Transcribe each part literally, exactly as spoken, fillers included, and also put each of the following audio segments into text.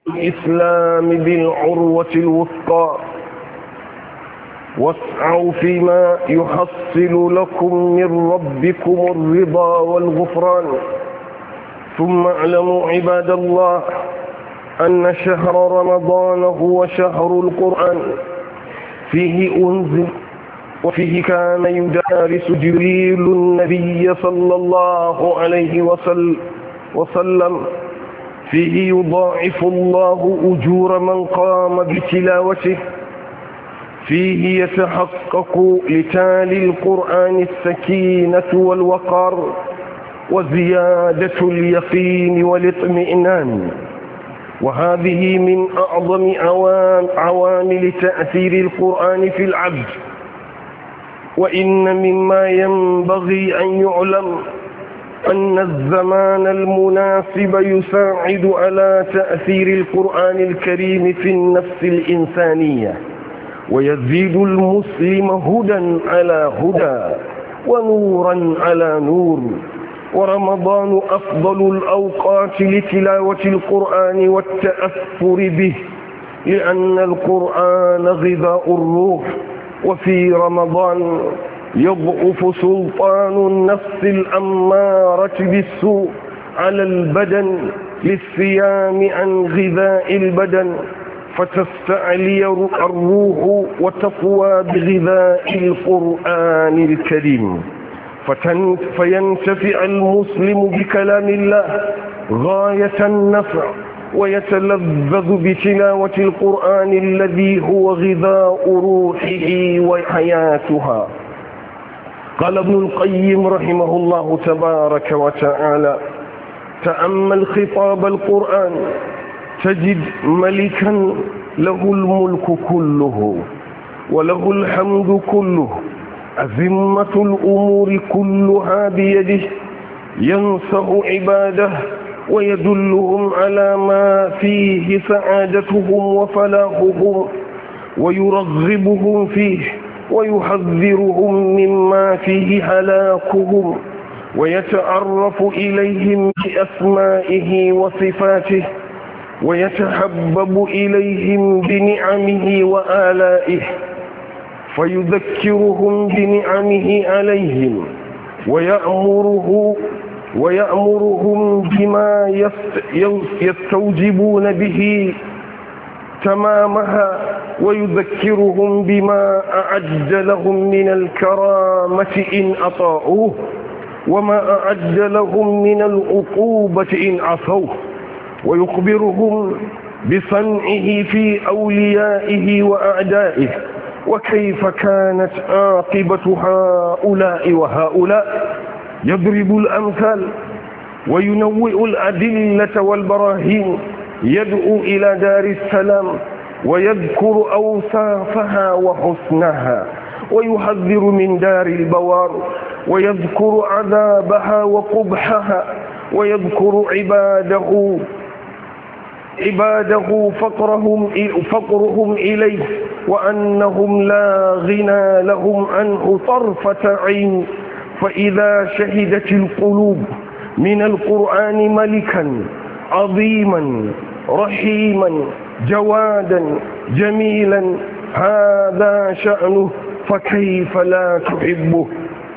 الإسلام بالعروة الوثقى، واسعوا فيما يحصل لكم من ربكم الرضا والغفران. ثم اعلموا عباد الله أن شهر رمضان هو شهر القرآن، فيه أنزل وفيه كان يدارس جبريل النبي صلى الله عليه وسلم، فيه يضاعف الله أجور من قام بتلاوته، فيه يتحقق لتالي القرآن السكينة والوقار وزيادة اليقين والاطمئنان. وهذه من أعظم عوامل تأثير القرآن في العبد. وإن مما ينبغي أن يعلم أن الزمان المناسب يساعد على تأثير القرآن الكريم في النفس الإنسانية، ويزيد المسلم هدى على هدى ونورا على نور. ورمضان أفضل الأوقات لتلاوة القرآن والتأثر به، لأن القرآن غذاء الروح. وفي رمضان يضعف سلطان النفس الأمارة بالسوء على البدن للصيام عن غذاء البدن، فتستعلي الروح وتقوى بغذاء القرآن الكريم، فينتفع المسلم بكلام الله غاية النفع، ويتلذذ بتلاوة القرآن الذي هو غذاء روحه وحياتها. قال ابن القيم رحمه الله تبارك وتعالى: تأمل خطاب القرآن تجد ملكا له الملك كله وله الحمد كله، أزمة الأمور كلها بيده، ينصح عباده ويدلهم على ما فيه سعادتهم وفلاحهم، ويرغبهم فيه ويحذرهم مما فيه هلاكهم، ويتعرف إليهم بأسمائه وصفاته، ويتحبب إليهم بنعمه وآلائه، فيذكرهم بنعمه عليهم، ويأمره ويأمرهم بما يستوجبون به تمامها، ويذكرهم بما أعد لهم من الكرامة إن أطاعوه، وما أعد لهم من العقوبة إن عصوه، ويخبرهم بصنعه في أوليائه وأعدائه، وكيف كانت عاقبة هؤلاء وهؤلاء. يضرب الأمثال وينوئ الأدلة والبراهين، يدعو إلى دار السلام، ويذكر أوصافها وحسنها، ويحذر من دار البوار، ويذكر عذابها وقبحها، ويذكر عباده عباده فقرهم, فقرهم إليه، وأنهم لا غنى لهم عنه طرفة عين. فإذا شهدت القلوب من القرآن ملكا عظيما رحيما جوادا جميلا هذا شأنه، فكيف لا تحبه؟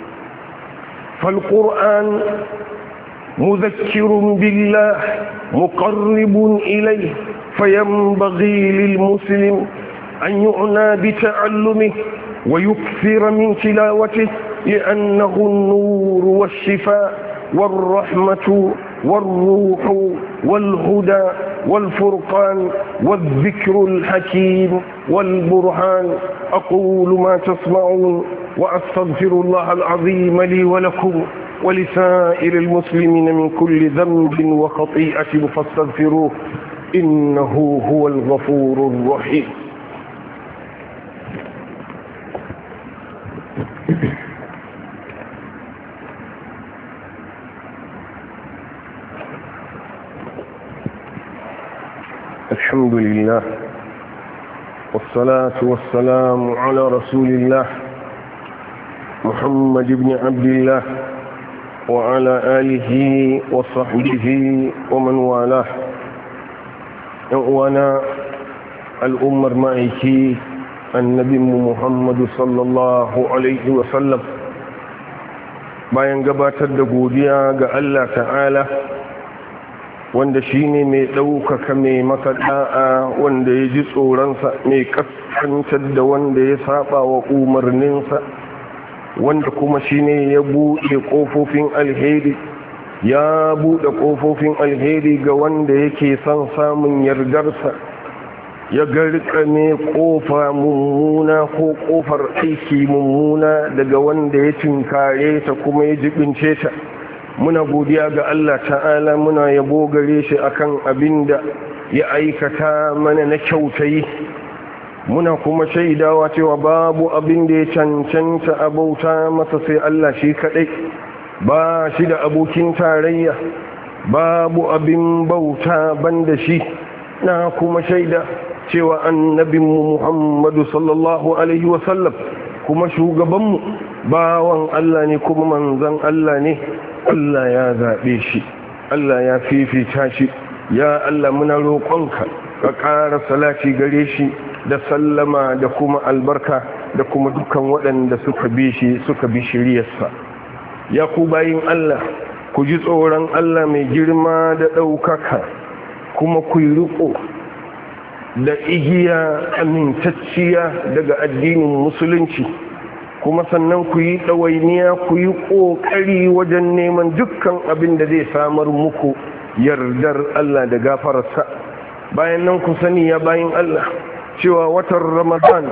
فالقرآن مذكر بالله مقرب إليه، فينبغي للمسلم أن يعنى بتعلمه ويكثر من تلاوته، لأنه النور والشفاء والرحمة والروح والهدى والفرقان والذكر الحكيم والبرهان. أقول ما تسمعون وأستغفر الله العظيم لي ولكم ولسائر المسلمين من كل ذنب وخطيئة، فاستغفروه إنه هو الغفور الرحيم. الحمد لله والصلاة والسلام على رسول الله محمد بن عبد الله وعلى آله وصحبه ومن والاه. yan uwana al'ummar ma'aiki annabinmu Muhammadu sallallahu alaihi wasallam, bayan gabatar da godiya ga Allah ta'ala wanda shi ne mai ɗaukaka mai makaɗa'a, wanda ya ji tsoronsa, mai ƙasƙantar da wanda ya saba wa umarninsa, wanda kuma shi ne ya buɗe ƙofofin alheri ya buɗe ƙofofin alheri ga wanda yake son samun yardarsa, ya garkame ƙofa mummuna ko ƙofar aiki mummuna daga wanda ya tinkare ta kuma ya jibince ta. Muna godiya ga Allah ta'ala, muna yabo gare shi akan abin da ya aikata mana na kyautayi. Muna kuma shaidawa cewa babu abin da ya cancanta a bauta masa sai Allah shi kaɗai, ba shi da abokin tarayya, babu abin bauta banda shi. Na kuma shaida cewa annabinmu Muhammadu sallallahu alaihi wasallam kuma shugabanmu bawan Allah ne kuma manzan Allah ne. Allah ya zaɓe shi, Allah ya fifita shi. Ya Allah, muna roƙonka ka ƙara salati gare shi da sallama da kuma albarka da kuma dukkan waɗanda suka bi shi suka bi shiriyarsa. Ya ku bayin Allah, ku ji tsoron Allah mai girma da ɗaukaka, kuma ku yi riƙo da igiya amintacciya daga addinin musulunci, kuma sannan ku yi ɗawainiya, ku yi ƙoƙari wajen neman dukkan abin da zai samar muku yardar Allah da gafararsa. Bayan nan ku sani ya bayin Allah cewa watan Ramadan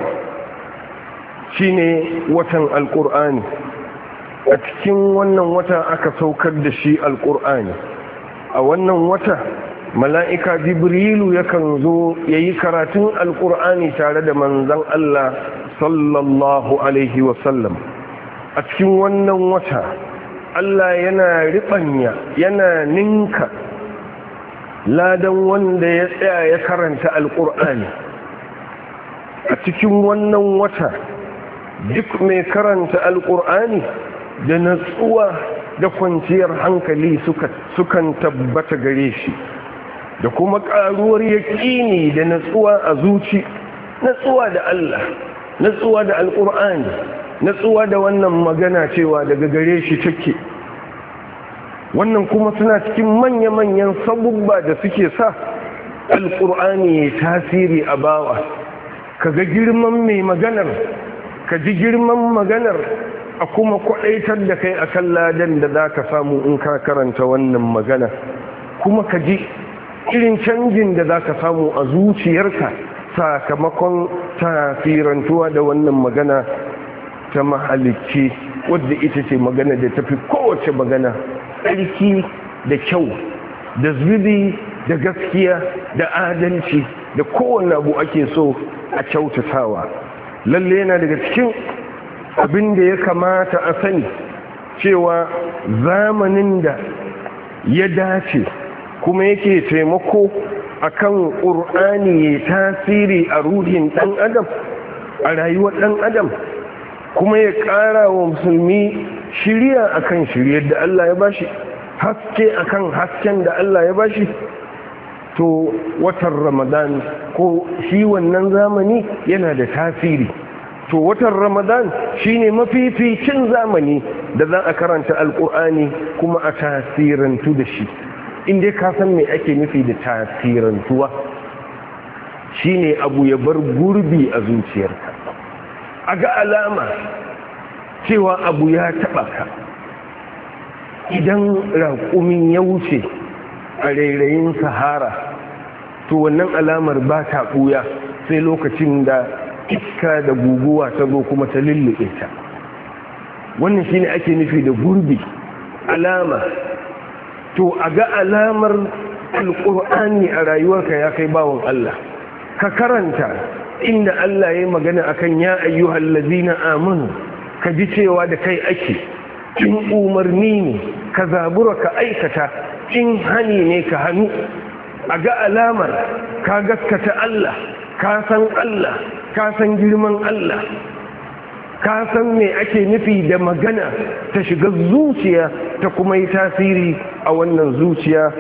shine watan Alƙur'ani. A cikin wannan wata aka saukar da shi Alƙur'ani. A wannan wata mala'ika Jibrilu yakan zo ya yi karatun Alƙur'ani tare da manzan Allah sallallahu alaihi wasallam. A cikin wannan wata Allah yana riɓanya, yana ninka ladan wanda ya tsaya ya karanta Alƙur'ani. A cikin wannan wata duk mai karanta Alƙur'ani da natsuwa da kwanciyar hankali sukan tabbata gare shi, da kuma ƙaruwar yaƙini da natsuwa a zuci, natsuwa da Allah, natsuwa da Alƙur'ani, natsuwa da wannan magana cewa daga gare shi take. Wannan kuma suna cikin manya-manyan sabubba da suke sa Alƙur'ani ya tasiri a bawa. Ka ga girman mai maganar, ka ji girman maganar, a kuma kwaɗaitar da kai akan ladan da za ka samu in ka karanta wannan magana, kuma ka ji irin canjin da za ka samu a zuciyarka sakamakon tasirantuwa da wannan magana ta mahalicci, wadda ita ce magana da tafi kowace magana tsarki da kyau da zubi da gaskiya da adalci da kowane abu ake so a kyautatawa. Lalle yana daga cikin abin da ya kamata a sani cewa zamanin da ya dace kuma yake taimako akan ƙur'ani ya tasiri a ruhin ɗan adam, a rayuwar ɗan adam, kuma ya ƙara wa musulmi shiriya akan shiryar da Allah ya bashi, haske akan hasken da Allah ya bashi, to watan Ramadan ko shi wannan zamani yana da tasiri. To watan Ramadan shine mafificin zamani da za a karanta Alƙur'ani kuma a tasirantu da shi. Inda ka san me ake nufi da tasirantuwa, shine abu ya bar gurbi a zuciyarka, a ga alama cewa abu ya taɓa ka. Idan raƙumin ya wuce a rairayin sahara, to wannan alamar ba ta ɓuya sai lokacin da iska da guguwa ta zo kuma ta lullube ta. Wannan shine ake nufi da gurbi, alama. To a ga alamar Alƙur'ani a rayuwarka ya kai bawon Allah, ka karanta inda Allah ya magana akan ya ayyuhal ladina amanu, ka ji cewa da kai ake. In umarni ne ka zabura ka aikata, in hani ne ka hannu. A ga alamar ka gaskata Allah, ka san Allah, ka san girman Allah, ka san me ake nufi da magana ta shiga zuciya ta kuma yi tasiri a wannan zuciya,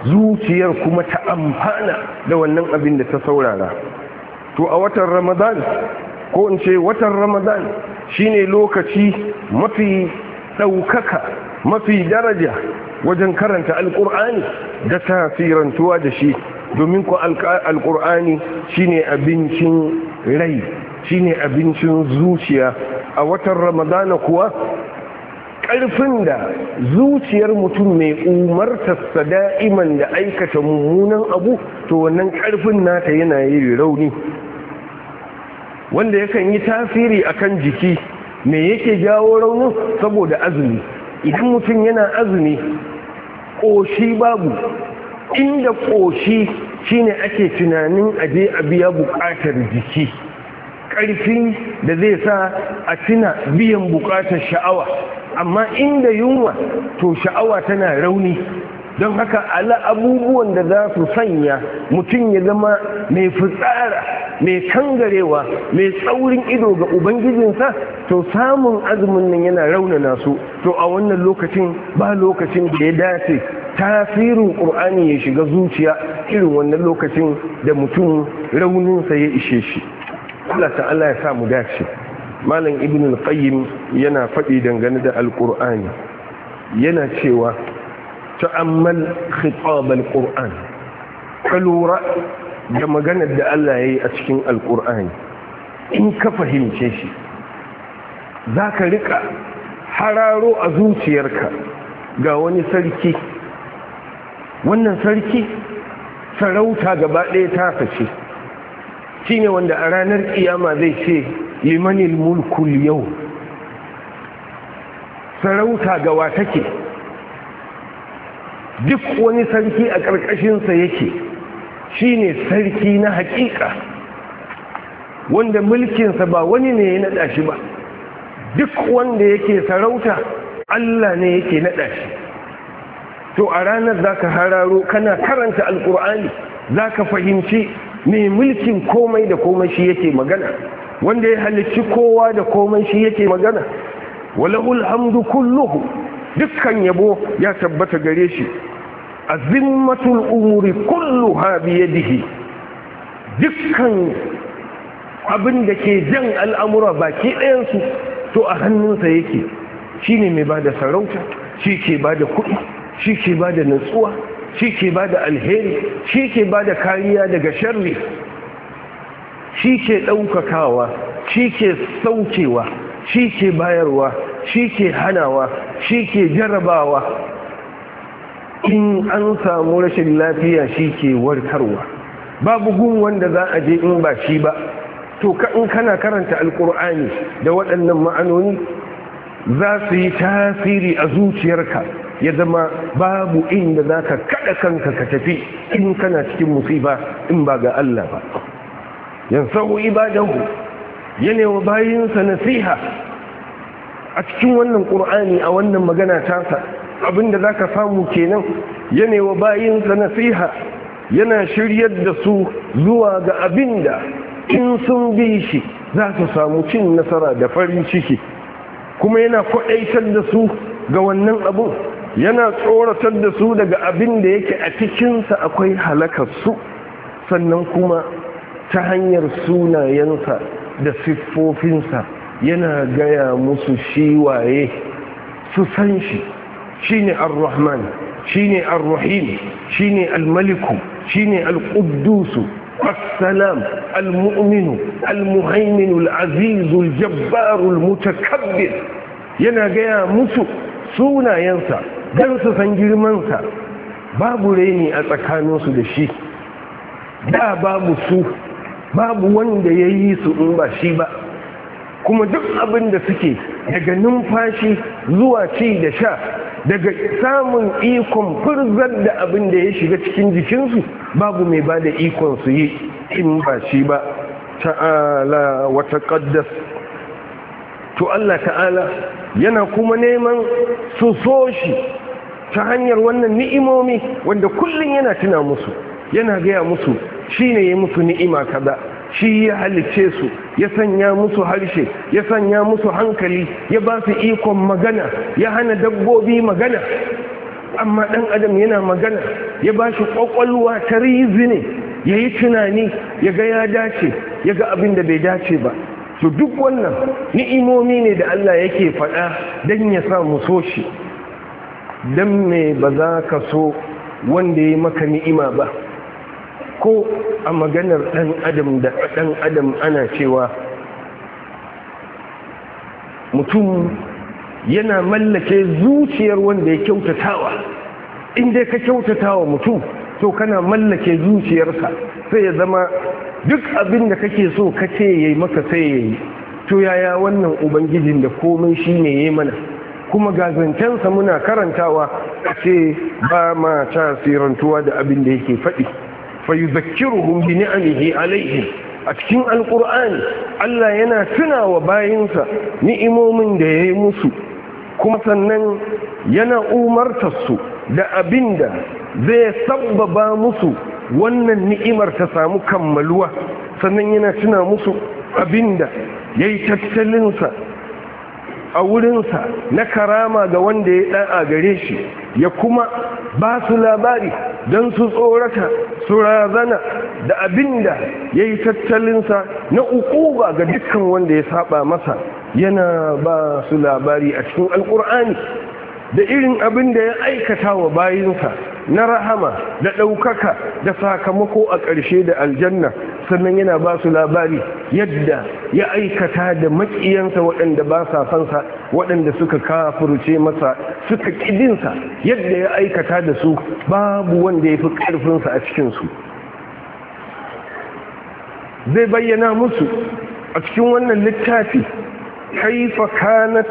zuciyar kuma ta amfana da wannan abin da ta saurara. To a watan Ramadan, ko in ce watan Ramadan shine lokaci mafi ɗaukaka, mafi daraja wajen karanta alƙur'ani da tasirantuwa da shi, domin ku alƙur'ani shine abincin rai, shine abincin zuciya. A watan Ramadana kuwa ƙarfin da zuciyar mutum mai umartarsa da'iman da aikata mummunan abu, to wannan ƙarfin nata yana yi rauni, wanda yakan yi tasiri akan jiki. Me yake jawo raunin? Saboda azumi. Idan mutum yana azumi, ƙoshi babu, inda ƙoshi shine ake tunanin aje a biya buƙatar jiki, ƙarfi da zai sa a tuna biyan buƙatar sha'awa. Amma inda yunwa, to sha'awa tana rauni. Don haka ala abubuwan da za su sanya mutum ya zama mai fitsara, mai kangarewa, mai tsaurin ido ga ubangijinsa, to samun azumin nan yana raunana su. To a wannan lokacin ba lokacin da ya dace tasirin ƙur'ani ya shiga zuciya irin wannan lokacin da mutum rauninsa ya ishe shi. Allah ta'ala ya sa mu dace. Malam Ibn al-Qayyim yana faɗi dangane da Al-Qur'ani, yana cewa ta'ammal khitab al-Qur'an, ka lura da maganar da Allah ya yi a cikin Al-Qur'ani. In ka fahimce shi, za ka rika hararo a zuciyarka ga wani sarki. Wannan sarki sarauta gaba ɗaya ta sace, shi ne wanda a ranar kiyama zai ce limanil mulkul yau. Sarauta gawa take, duk wani sarki a ƙarƙashinsa yake, shi ne sarki na haƙiƙa, wanda mulkinsa ba wani ne ya naɗa shi ba. Duk wanda yake sarauta, Allah ne yake naɗa shi. To a ranar za ka hararo, kana karanta Alƙur'ani, za ka fahimci mai mulkin komai da komai shi yake magana, wanda ya halicci kowa da komai shi yake magana. Walahul hamdu kulluhu, dukkan yabo ya tabbata gare shi. Azimmatul umuri kulluha biyadihi, dukkan abin da ke jan al'amura baki ɗayansu to a hannunsa yake. Shi ne mai ba da sarauta, shi ke ba da kuɗi, shi ke ba da natsuwa, shi ke ba da alheri, shi ke ba da kariya daga sharri, shi ke ɗaukakawa, shi ke saukewa, shi ke bayarwa, shi ke hanawa, shi ke jarabawa. In an samu rashin lafiya, shi ke warkarwa. Babu gun wanda za a je in ba shi ba. To in kana karanta Alƙur'ani da waɗannan ma'anoni, za su yi tasiri a zuciyarka, ya zama babu inda za ka kaɗa kanka ka tafi in kana cikin musiba in ba ga Allah ba. Yansahu ibadahu, yana wa bayinsa nasiha a cikin wannan ƙur'ani, a wannan magana tasa. Abinda za ka samu kenan, yana wa bayinsa nasiha, yana shiryar da su zuwa ga abinda in sun bi shi za su samu cin nasara da farin ciki. Kuma yana kwaɗaitar da su ga wannan abun, yana tsoratar da su daga abin da yake a cikinsa akwai halakarsu. Sannan kuma ta hanyar sunayensa da siffofinsa yana gaya musu shi waye, su san shi. Shi ne ar-Rahman, shi ne ar-Rahim, shi ne al-Maliku, shi ne al-Quddusu, السلام المؤمن المهيمن العزيز الجبار المتكبر. yana gaya musu sunayensa don su san girmansa. Babu reni a tsakaninsu da shi, da babu su, babu wanda ya yi su in ba shi ba. Kuma duk abin da suke, daga numfashi zuwa ci da sha, daga samun ikon furzar da abin da ya shiga cikin jikinsu, babu mai ba da ikon su yi in ba shi ba. Ta'ala wa taqaddas. To Allah ta'ala yana kuma neman su so shi ta hanyar wannan ni'imomi wanda kullum yana tuna musu, yana gaya musu shi ne ya musu ni'ima kaza, shi ya halicce su, ya sanya musu harshe, ya sanya musu hankali, ya ba su ikon magana, ya hana dabbobi magana. Amma ɗan adam yana magana, ya ba shi ƙwaƙwalwa ta rizini ya yi tunani ya ga ya dace ya ga abin da bai dace ba. To duk wannan ni'imomi ne da Allah yake faɗa don ya sa mu so shi. Don me ba za ka so wanda ya maka ni'ima ba? Ko a maganar ɗan adam da ɗan adam ana cewa mutum yana mallake zuciyar wanda ya kyautatawa. In dai ka kyautatawa mutum to kana mallake zuciyarsa, sai ya zama duk abin da kake so kace yayi maka sai yayi. To yaya wannan ubangijin da komai shine yayi mana, kuma gazancensa muna karantawa a ce ba ma tasirantuwa da abin da yake faɗi. Fa yuzakkiruhum bi ni'amihi alaihim. A cikin alqur'ani Allah yana tunawa bayinsa ni'imomin da yayi musu, kuma sannan yana umartar su da abinda zai sabbaba musu wannan ni'imar ta samu kammaluwa. Sannan yana tuna musu abinda yayi tattalinsa a wurinsa na karama ga wanda ya da'a gare shi, ya kuma ba su labari don su tsorata su razana da abinda ya yi tattalinsa na ukuba ga dukkan wanda ya saba masa. Yana ba su labari a cikin alkur'ani da irin abin da ya aikata wa bayinsa na rahama da ɗaukaka da sakamako a ƙarshe da aljanna. Sannan yana ba su labari yadda ya aikata da maƙiyansa waɗanda ba sa fansa, waɗanda suka kafurce masa suka ƙidinsa, yadda ya aikata da su babu wanda ya fi ƙarfinsa a cikinsu. Zai bayyana musu a cikin wannan littafi kaifa kanat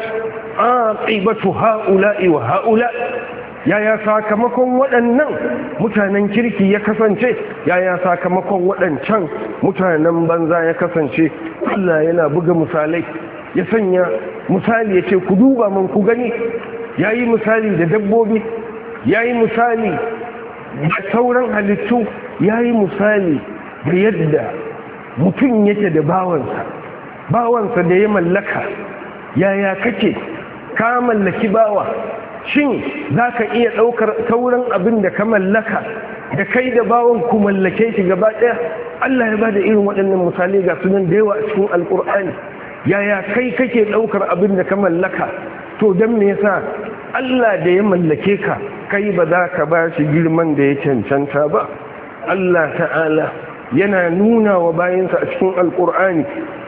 aqibatu ha'ula'i wa ha'ula, yaya sakamakon waɗannan mutanen kirki ya kasance, yaya sakamakon waɗancan mutanen banza ya kasance. Allah yana buga misalai, ya sanya misali ya ce ku duba man ku gani. Ya yi misali da dabbobi, ya yi misali da sauran halittu, ya yi misali da yadda mutum yake da bawansa bawansa da ya mallaka. Yaya kake ka mallaki bawa, shin za ka iya ɗaukar sauran abin da ka mallaka da kai da bawan ku mallake shi gaba ɗaya? Allah ya ba da irin waɗannan misalai ga sunan da yawa a cikin alƙur'ani. Yaya kai kake ɗaukar abin da ka mallaka? To don me yasa Allah da ya mallake ka kai ba za ka ba shi girman da ya cancanta ba? Allah ta'ala yana nuna wa bayansa a cikin alƙur'ani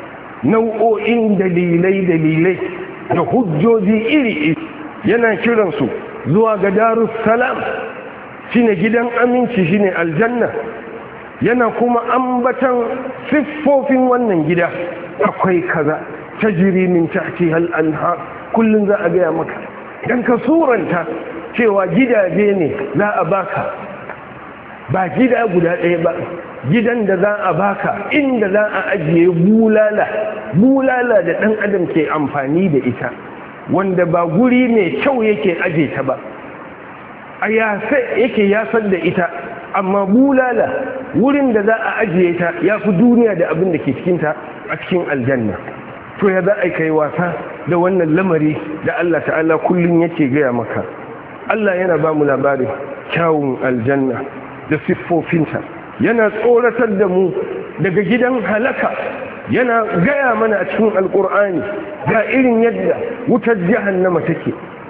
nau'o'in dalilai dalilai da hujjoji iri-iri. Yana kiransu zuwa ga darus salam, shine gidan aminci, shine aljanna. Yana kuma ambatan siffofin wannan gida. Akwai kaza tajri min tahtiha al-anhar, kullun za a gaya maka dan ka suranta cewa gidaje ne za a baka, ba gida guda ɗaya ba, gidan da za a baka inda za a ajiye bulala bulala da ɗan adam ke amfani da ita, wanda ba guri mai kyau yake aje ta ba, a yasa yake yasar da ita, amma bulala wurin da za a ajiye ta ya fi duniya da abin da ke cikinta a cikin aljanna. To ya za a kai wasa da wannan lamari da Allah ta'ala kullum yake gaya maka. Allah yana ba mu labarin kyawun aljanna da siffofinta, yana tsoratar da mu daga gidan halaka, yana gaya mana a cikin alkur'ani ga irin yadda wutar jahannama take.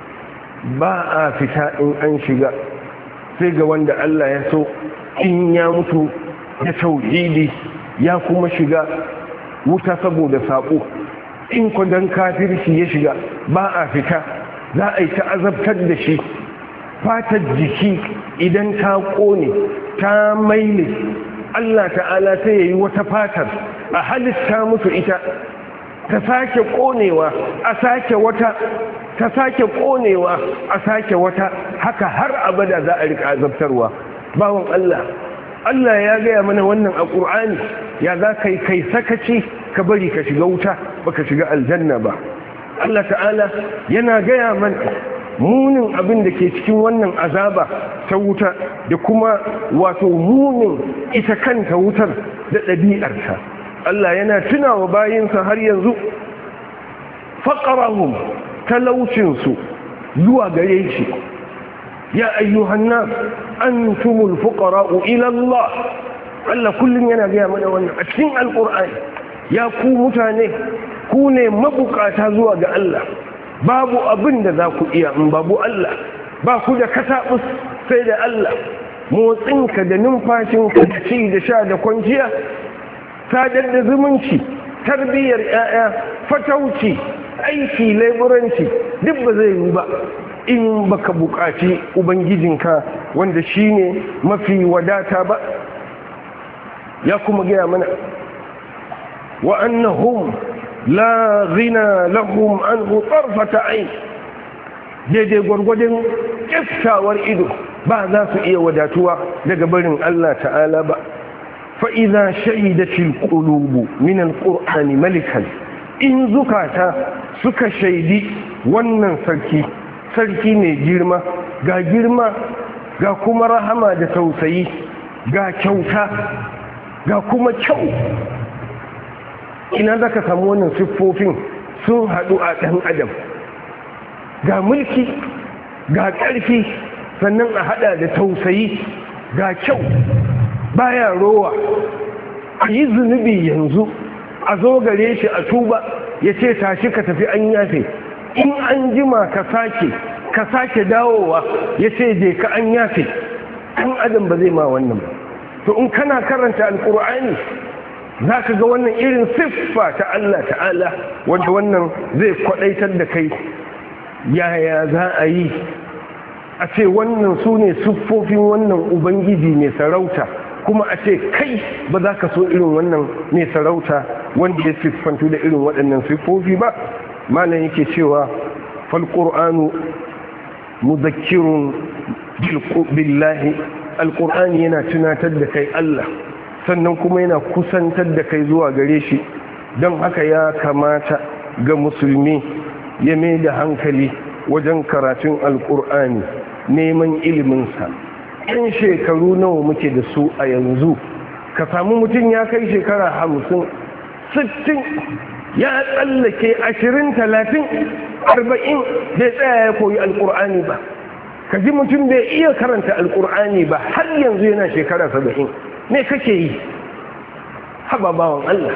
Ba a fita in an shiga sai ga wanda Allah ya so, in ya mutu da tauhidi ya kuma shiga wuta saboda sabo. In kudan kafirci ya shiga ba a fita, za a yi ta'azabtar da shi. Fatar jiki idan ta kone ta maile, Allah ta'ala sai yayi wata fatar a halitta musu ita, ta sake konewa a sake wata, ta sake konewa a sake wata, haka har abada za a rika azabtarwa. Bawon Allah Allah ya gaya mana wannan a Qur'ani. Ya za kai kai sakaci ka bari ka shiga wuta baka shiga aljanna ba? Allah ta'ala yana gaya mana munin abin da ke cikin wannan azaba ta wuta, da kuma wato munin ita kanta wutar da ɗabi'arta. Allah yana tunawa bayinsa har yanzu faqarahum talaucinsu zuwa gare shi. ya ayyuhan nas antumul fuqara'u ila Allah. Allah kullum yana gaya mana wannan a cikin alqur'ani, ya ku mutane ku ne mabukata zuwa ga Allah, babu abin da za ku iya in babu Allah, ba ku da katabus sai da Allah. Motsinka da numfashinka da ci da sha da kwanciya, sadar da zumunci, tarbiyyar 'ya'ya, fatauci, aiki, laiburanci, duk ba zai yi ba in baka buƙaci ubangijinka wanda shine mafi wadata ba. Ya kuma gaya mana wa annahum la ghina lahum anhu tarfata ayn, daidai gwargwadon kyaftawar ido ba za su iya wadatuwa daga barin Allah ta'ala ba. fa'iza shaidatil qulubu min alqur'ani malikan, in zukata suka shaidi wannan sarki sarki ne girma, ga girma ga kuma rahama da tausayi, ga kyauta ga kuma kyau. Ina zaka samu wannan siffofin sun haɗu a ɗan adam? Ga mulki ga ƙarfi, sannan a haɗa da tausayi ga kyau, baya rowa. A yi zunubi yanzu a zo gare shi a tuba ya ce tashi ka tafi an yafe, in an jima ka sake ka sake dawowa ya ce je ka an yafe. ɗan adam ba zai ma wannan ba. To in kana karanta alƙur'ani za ka ga wannan irin siffa ta Allah ta'ala, wanda wannan zai kwaɗaitar da kai yaya za a yi a ce wannan su ne siffofin wannan ubangiji mai sarauta, kuma a ce kai ba za ka so irin wannan mai sarauta wanda ya siffantu da irin waɗannan siffofi ba. malam yake cewa falƙur'anu muzakkirun billahi, alƙur'ani yana tunatar da kai Allah, sannan kuma yana kusantar da kai zuwa gare shi. don haka ya kamata ga musulmi ya mai da hankali wajen karatun alƙur'ani, neman iliminsa. ɗan shekaru nawa muke da su a yanzu? Ka samu mutum ya kai shekara hamsin sittin ya tsallake ashirin talatin arba'in bai tsaya ya koyi alƙur'ani ba. Ka ji mutum bai iya karanta alƙur'ani ba har yanzu yana shekara saba'in. Me kake yi? Haba bawan Allah,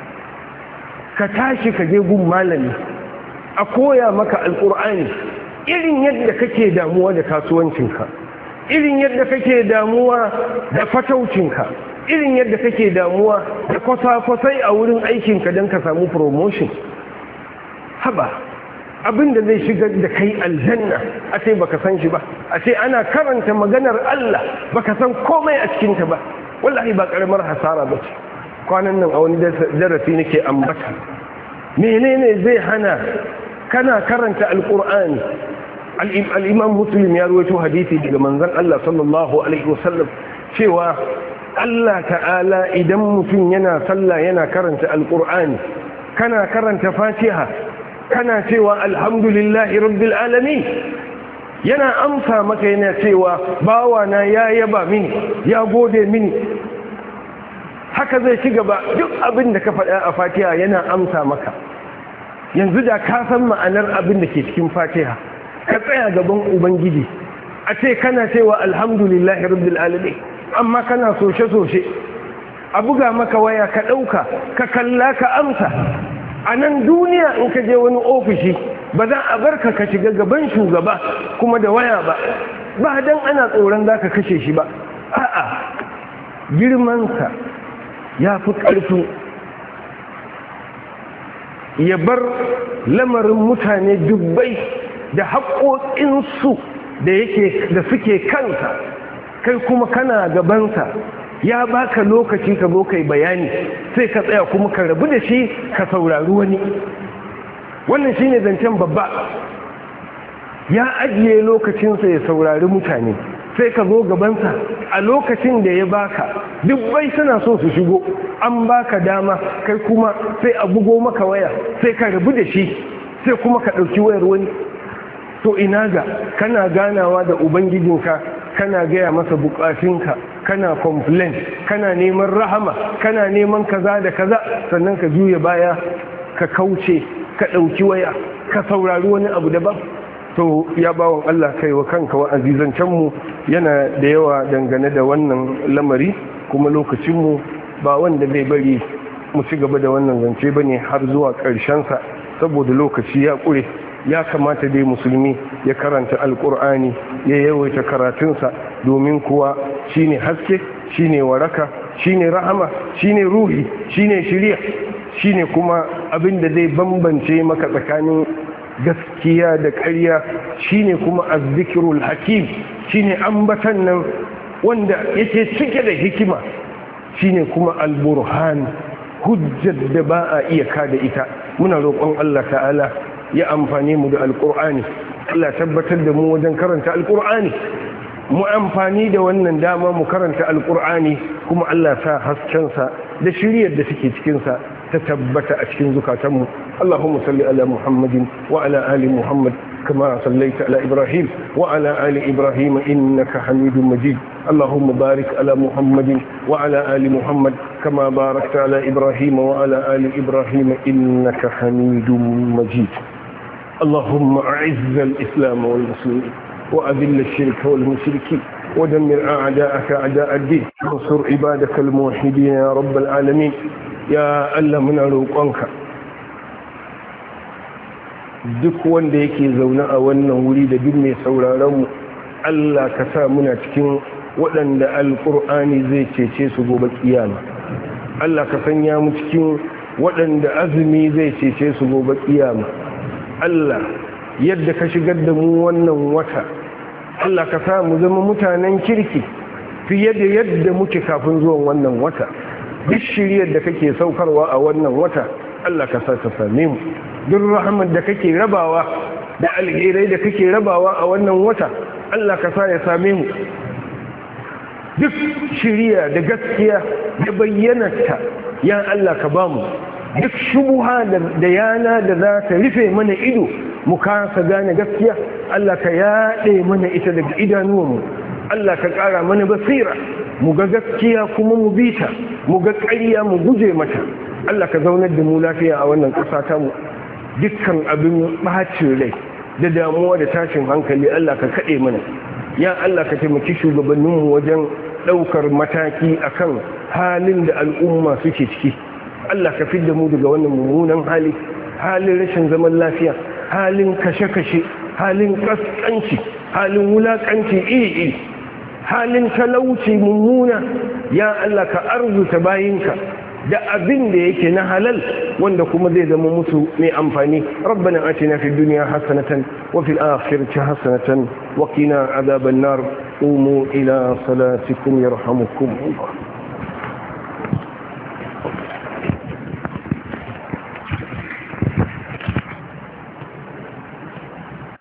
ka tashi ka je gun malami a koya maka alƙur'ani, irin yadda kake damuwa da kasuwancinka, irin yadda kake damuwa da fataucinka, irin yadda kake damuwa da kwasa-kwasai a wurin aikinka don ka samu promotion. Haba, abinda zai shigar da kai aljanna a ce baka san shi ba, a ce ana karanta maganar Allah baka san komai a cikinta ba, wallahi ba karamar hasara ba ce. Kwanan nan a wani darasi nake ambata, menene zai hana kana karanta alkur'ani? Al'imam Muslim ya ruwaito hadisi daga manzon Allah sallallahu alaihi wasallam cewa Allah ta'ala idan mutum yana sallah yana karanta alkur'ani, kana karanta fatiha kana cewa alhamdulillahi rabbil alamin, yana amsa maka yana cewa bawana ya yaba mini, ya gode mini. Haka zai ci gaba, duk abin da ka faɗa a fatiha yana amsa maka. Yanzu da ka san ma'anar abin da ke cikin fatiha, ka tsaya gaban ubangiji a ce kana cewa alhamdulillahi rabbil alamin, amma kana soshe-soshe, a buga maka waya ka ɗauka ka kalla ka amsa. A nan duniya in ka je wani ofishi ba za a barka ka shiga gaban shugaba kuma da waya ba, ba dan ana tsoron za ka kashe shi ba, a'a, girmansa ya fi ƙarfin ya bar lamarin mutane dubbai da haƙoƙinsu da yake da suke kansa, kai kuma kana gabansa, ya baka lokaci ka zo kai bayani, sai ka tsaya kuma ka rabu da shi ka saurari wani. Wannan shine zancen babba. Ya ajiye lokacinsa ya saurari mutane, sai ka zo gabansa a lokacin da ya baka, dubbai suna so su shigo, an baka dama, kai kuma sai a bugo maka waya, sai ka rabu da shi, sai kuma ka ɗauki wayar wani. To ina ga kana ganawa da ubangijinka, kana gaya masa bukatunka, kana complain, kana neman rahama, kana neman kaza da kaza, sannan ka juya baya ka kauce, ka ɗauki waya, ka saurari wani abu daban. to ya bawon Allah kai wa kanka wa azizancenmu yana da yawa dangane da wannan lamari, kuma lokacinmu ba wanda zai bari mu ci gaba da wannan zance ba ne har zuwa ƙarshensa, saboda lokaci ya ƙure. Ya kamata dai musulmi ya karanta alƙur'ani, ya yawaita karatunsa, domin kuwa shine haske, shine waraka, shine rahama, shine ruhi, shine shiriya, shine kuma abin da zai bambance maka tsakanin gaskiya da ƙarya, shine kuma azzikirul hakim, shine ambatan nan wanda yake cike da hikima, shine kuma alburhan, hujjar da ba a iya kada ita. Muna roƙon Allah ta'ala ya amfani mu da alƙur'ani, Allah tabbatar da mu wajen karanta alƙur'ani, mu amfani da wannan dama mu karanta alƙur'ani, kuma Allah sa haskensa da shiryar da suke cikinsa ta tabbata a cikin zukatanmu. Allahumma salli ala Muhammadin wa ala ali Muhammad kama sallaita ala Ibrahim wa ala ali Ibrahim innaka Hamidum Majid. Allahumma barik ala Muhammadin wa ala ali Muhammad kama barakta ala Ibrahim wa ala ali Ibrahim innaka Hamidum Majid. اللهم أعز الإسلام والمسلمين وأذل الشرك والمشركين ودمر أعداءك أعداء الدين وانصر عبادك الموحدين يا رب العالمين. يا الله من روقانك duk wanda yake zaune a wannan wuri da duk mai sauraron mu, Allah ka sa muna cikin waɗanda alƙur'ani zai cece su gobe kiyama. Allah ka sanya mu cikin waɗanda azumi zai cece su gobe kiyama. Allah yadda ka shigar da mu wannan wata, Allah ka sa mu zama mutanen kirki fiye da yadda muke kafin zuwan wannan wata. Duk shiriyar da kake saukarwa a wannan wata, Allah ka sa ta same mu. Duk rahmat da kake rabawa da alherai da kake rabawa a wannan wata, Allah ka sa ya same mu. Duk shiriya da gaskiya da bayyanarta, ya Allah ka ba mu. Duk shubuha da yana da za ta rufe mana ido mu kasa gane gaskiya, Allah ka yaɗe mana ita daga idanuwanmu. Allah ka ƙara mana basira, mu ga gaskiya kuma mu bi ta, mu ga ƙarya mu guje mata. Allah ka zaunar da mu lafiya a wannan ƙasa ta mu. Dukkan abin ɓacin rai da damuwa da tashin hankali Allah ka kaɗe mana. Ya Allah ka taimaki shugabanninmu wajen ɗaukar mataki akan halin da al'umma suke ciki. Allah ka fidda mu daga wannan mummunan hali, halin rashin zaman lafiya, halin kashe-kashe, halin kaskanci, halin wulakanci iri-iri, halin talauci mummuna. Ya Allah ka arzuta bayinka da abin da yake na halal wanda kuma zai zama musu mai amfani. Rabbana atina fid dunya hasanatan wa fil akhirati hasanatan wa qina adhaban nar. Qumu ila salatikum yarhamukum Allah.